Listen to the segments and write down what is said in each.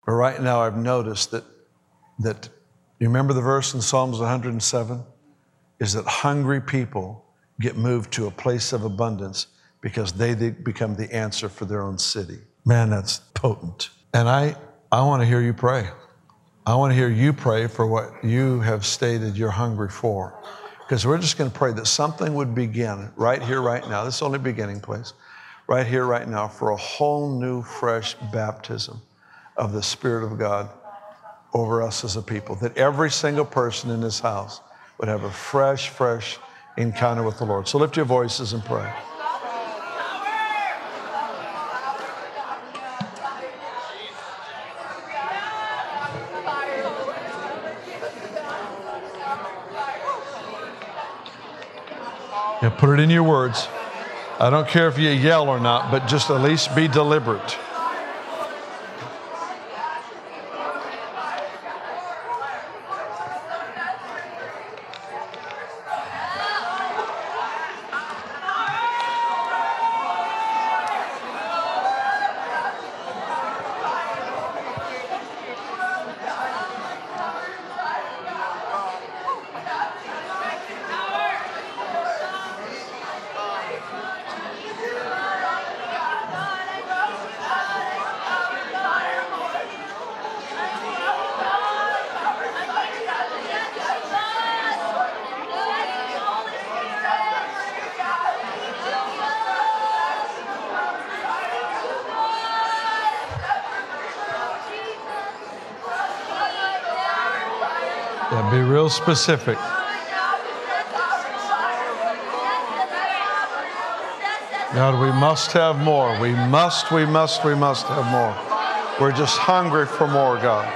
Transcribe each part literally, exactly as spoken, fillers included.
But right now I've noticed that, that you remember the verse in Psalms one hundred seven? Is that hungry people get moved to a place of abundance because they, they become the answer for their own city. Man, that's potent. And I, I want to hear you pray. I want to hear you pray for what you have stated you're hungry for. Because we're just going to pray that something would begin right here, right now. This is only beginning place. Right here, right now, for a whole new, fresh baptism of the Spirit of God over us as a people. That every single person in this house would have a fresh, fresh encounter with the Lord. So lift your voices and pray. Yeah, put it in your words. I don't care if you yell or not, but just at least be deliberate. Yeah, be real specific. God, we must have more. We must, we must, we must have more. We're just hungry for more, God.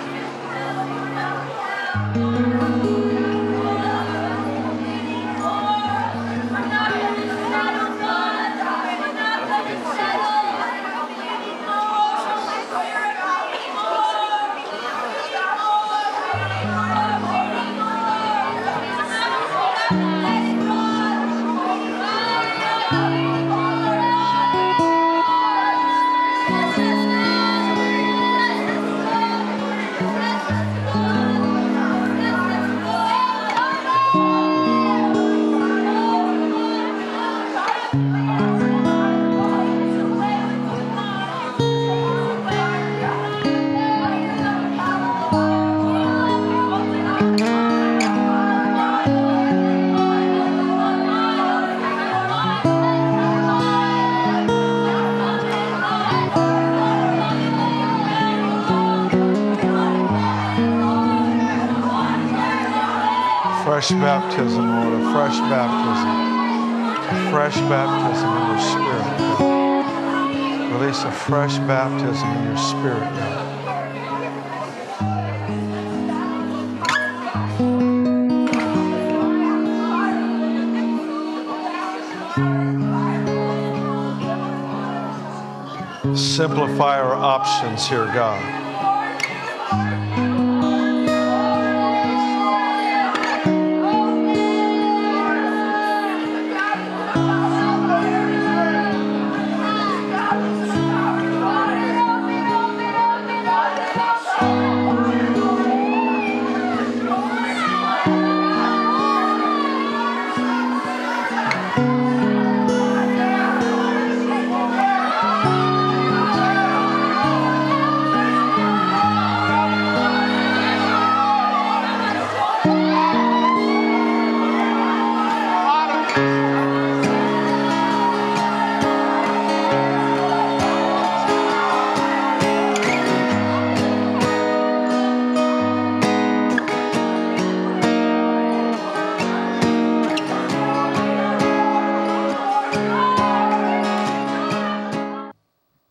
Fresh baptism, Lord, a fresh baptism. A fresh baptism in your spirit, God. Release a fresh baptism in your spirit, God. Simplify our options here, God.